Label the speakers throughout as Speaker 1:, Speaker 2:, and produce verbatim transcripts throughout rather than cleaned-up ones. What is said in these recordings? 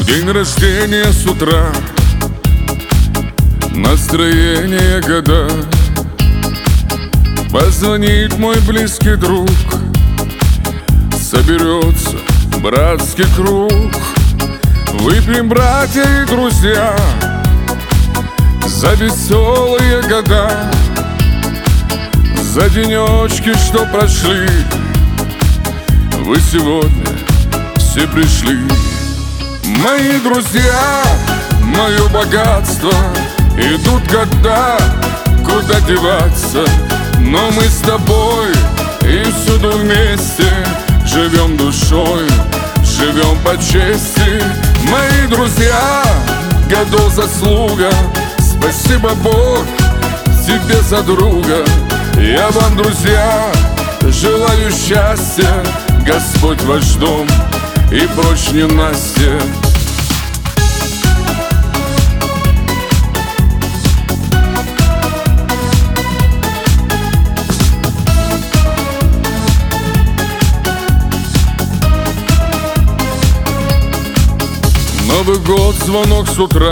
Speaker 1: День рождения с утра, настроение года. Позвонит мой близкий друг, соберется братский круг. Выпьем, братья и друзья, за веселые года, за денечки, что прошли. Вы сегодня все пришли. Мои друзья, мое богатство. Идут года, куда деваться, но мы с тобой и всюду вместе. Живем душой, живем по чести. Мои друзья, годов заслуга. Спасибо, Бог, тебе за друга. Я вам, друзья, желаю счастья. Господь ваш дом и прочь ненастья. Новый год, звонок с утра,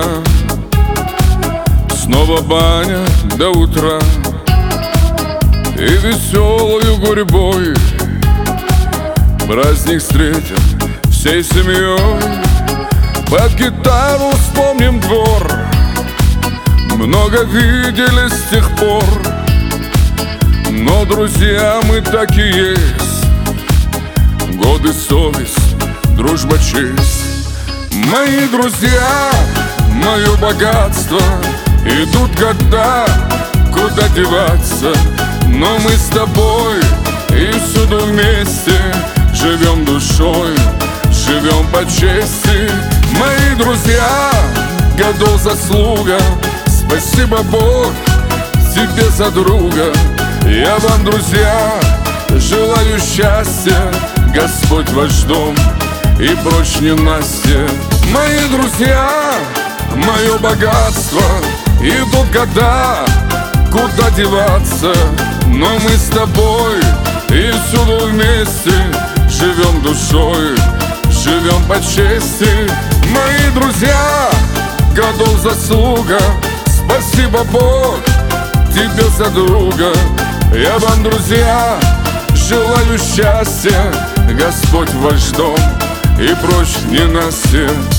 Speaker 1: снова баня до утра. И веселою гурьбой праздник встретим всей семьей. Под гитару вспомним двор, много видели с тех пор. Но, друзья, мы так и есть. Годы, совесть, дружба, честь. Мои друзья, мое богатство. Идут года, куда деваться, но мы с тобой и всюду вместе. Живем душой, живем по чести. Мои друзья, годов заслуга. Спасибо, Бог, тебе за друга. Я вам, друзья, желаю счастья. Господь ваш дом и прочь ненастья. Мои друзья, мое богатство. Идут года, куда деваться, но мы с тобой и всюду вместе. Живем душой, живем по чести. Мои друзья, годов заслуга. Спасибо, Бог, тебе за друга. Я вам, друзья, желаю счастья. Господь ваш дом и прочь ненастья.